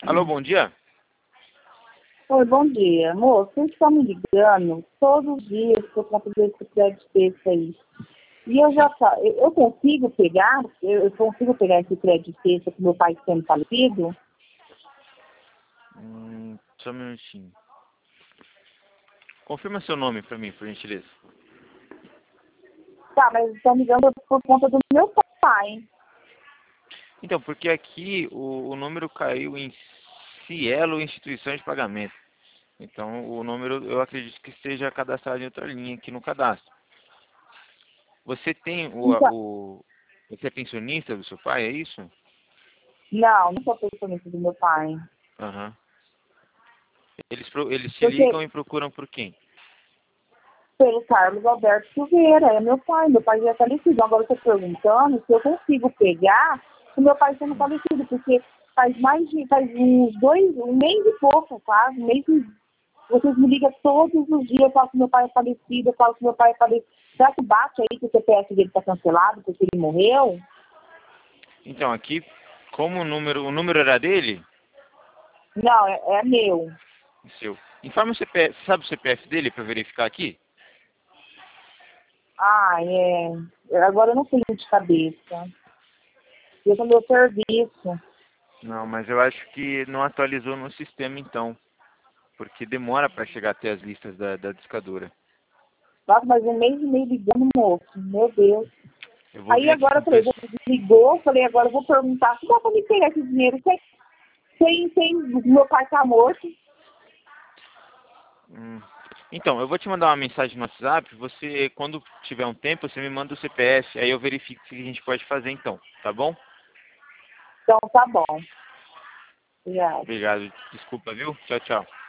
Alô, bom dia. Oi, bom dia. Moço, vocês estão me ligando todos os dias para fazer esse crédito texto aí. E eu consigo pegar, eu consigo pegar esse crédito texto que meu pai sendo falecido? Só um minutinho. Confirma seu nome pra mim, por gentileza. Tá, mas estão me ligando por conta do meu pai. Então, porque aqui o número caiu em Cielo Instituição de Pagamento. Então, o número eu acredito que esteja cadastrado em outra linha aqui no cadastro. Você tem Então, você é pensionista do seu pai, é isso? não sou pensionista do meu pai. Aham. Eles te Porque ligam e procuram por quem? pelo Carlos Alberto Silveira, é meu pai já é falecido. Agora eu estou perguntando se eu consigo pegar o meu pai sendo falecido, porque faz um mês e pouco, quase, vocês me ligam todos os dias, eu falo que meu pai é falecido, eu falo que meu pai é falecido. Será que bate aí que o CPF dele está cancelado, porque ele morreu? Então, aqui, como o número era dele, Não, é meu. seu. Informa o CPF, sabe o CPF dele para verificar aqui? Ah, agora eu não sei de cabeça. Eu tô no meu serviço. Não, mas eu acho que não atualizou no sistema então, porque demora para chegar até as listas da discadora. Nossa, mas um mês e meio ligando, moço. Meu Deus. Eu vou Aí ver aqui agora com eu o falei, pessoal. ligou, falei, agora eu vou perguntar se dá pra me pegar esse dinheiro sem meu pai tá morto. Então, eu vou te mandar uma mensagem no WhatsApp, você, quando tiver um tempo, você me manda o CPF, aí eu verifico o que a gente pode fazer então, tá bom? Então tá bom. Obrigada. Obrigado, desculpa, viu? Tchau, tchau.